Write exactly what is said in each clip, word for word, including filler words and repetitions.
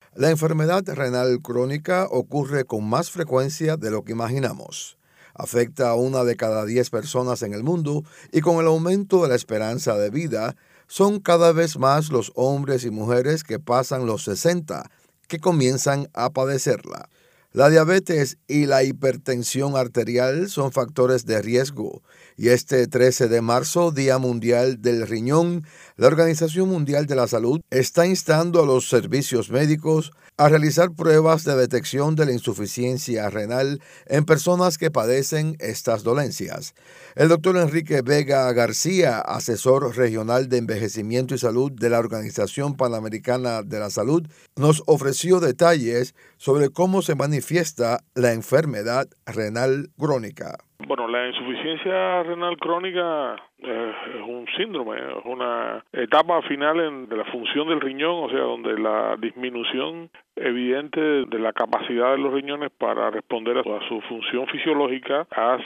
La enfermedad renal crónica ocurre con más frecuencia de lo que imaginamos. Afecta a una de cada diez personas en el mundo y con el aumento de la esperanza de vida, son cada vez más los hombres y mujeres que pasan los sesenta que comienzan a padecerla. La diabetes y la hipertensión arterial son factores de riesgo y este trece de marzo, Día Mundial del Riñón, la Organización Mundial de la Salud está instando a los servicios médicos a realizar pruebas de detección de la insuficiencia renal en personas que padecen estas dolencias. El doctor Enrique Vega García, asesor regional de envejecimiento y salud de la Organización Panamericana de la Salud, nos ofreció detalles sobre cómo se manifiesta la enfermedad renal crónica. Bueno, la insuficiencia renal crónica eh, es un síndrome, es una etapa final en, de la función del riñón, o sea, donde la disminución evidente de la capacidad de los riñones para responder a su, a su función fisiológica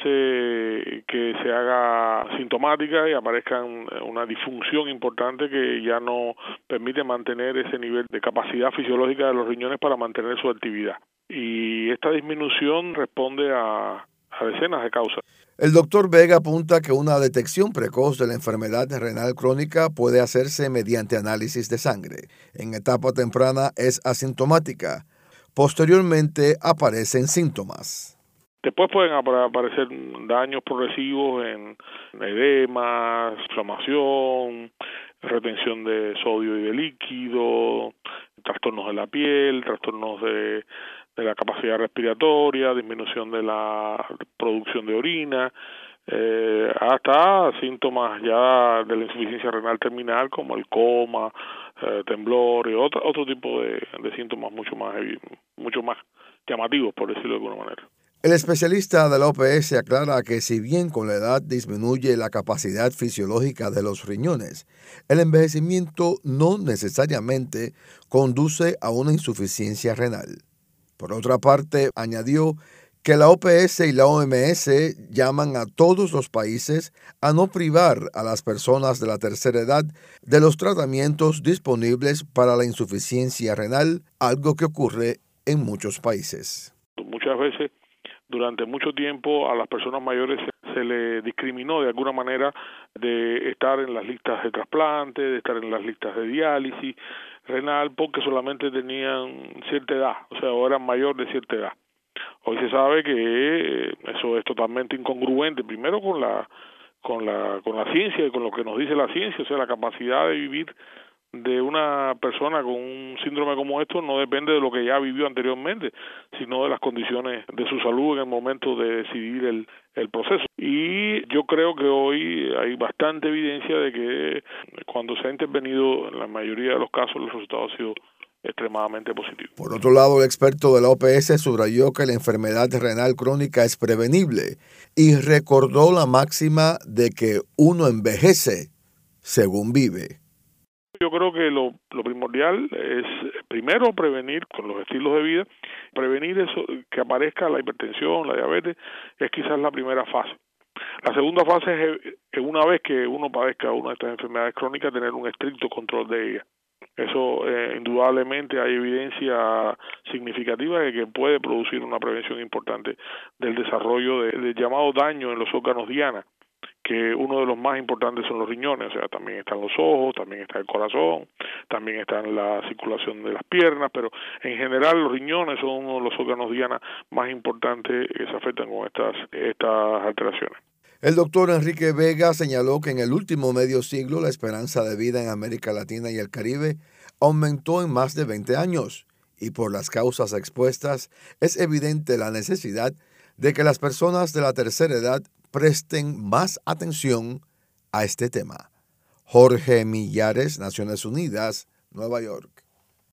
hace que se haga sintomática y aparezca una disfunción importante que ya no permite mantener ese nivel de capacidad fisiológica de los riñones para mantener su actividad. Y esta disminución responde a a decenas de causas. El doctor Vega apunta que una detección precoz de la enfermedad renal crónica puede hacerse mediante análisis de sangre. En etapa temprana es asintomática. Posteriormente aparecen síntomas. Después pueden aparecer daños progresivos en edema, inflamación, retención de sodio y de líquido, trastornos de la piel, trastornos de de la capacidad respiratoria, disminución de la producción de orina, eh, hasta síntomas ya de la insuficiencia renal terminal como el coma, eh, temblor y otro otro tipo de, de síntomas mucho más mucho más llamativos, por decirlo de alguna manera. El especialista de la O P S aclara que si bien con la edad disminuye la capacidad fisiológica de los riñones, el envejecimiento no necesariamente conduce a una insuficiencia renal. Por otra parte, añadió que la O P S y la O M S llaman a todos los países a no privar a las personas de la tercera edad de los tratamientos disponibles para la insuficiencia renal, algo que ocurre en muchos países. Muchas veces, durante mucho tiempo, a las personas mayores se, se le discriminó de alguna manera de estar en las listas de trasplante, de estar en las listas de diálisis renal, porque solamente tenían cierta edad, o sea, o eran mayor de cierta edad. Hoy se sabe que eso es totalmente incongruente, primero con la con la con la ciencia y con lo que nos dice la ciencia, o sea, la capacidad de vivir de una persona con un síndrome como esto no depende de lo que ya vivió anteriormente, sino de las condiciones de su salud en el momento de decidir el, el proceso. Y yo creo que hoy hay bastante evidencia de que cuando se ha intervenido, en la mayoría de los casos, el resultado ha sido extremadamente positivo. Por otro lado, el experto de la O P S subrayó que la enfermedad renal crónica es prevenible y recordó la máxima de que uno envejece según vive. Yo creo que lo, lo primordial es primero prevenir con los estilos de vida, prevenir eso que aparezca la hipertensión, la diabetes, es quizás la primera fase. La segunda fase es que una vez que uno padezca una de estas enfermedades crónicas, tener un estricto control de ella. Eso eh, indudablemente hay evidencia significativa de que puede producir una prevención importante del desarrollo de, del llamado daño en los órganos diana, que uno de los más importantes son los riñones, o sea, también están los ojos, también está el corazón, también está la circulación de las piernas, pero en general los riñones son uno de los órganos diana más importantes que se afectan con estas, estas alteraciones. El doctor Enrique Vega señaló que en el último medio siglo la esperanza de vida en América Latina y el Caribe aumentó en más de veinte años y por las causas expuestas es evidente la necesidad de que las personas de la tercera edad presten más atención a este tema. Jorge Millares, Naciones Unidas, Nueva York.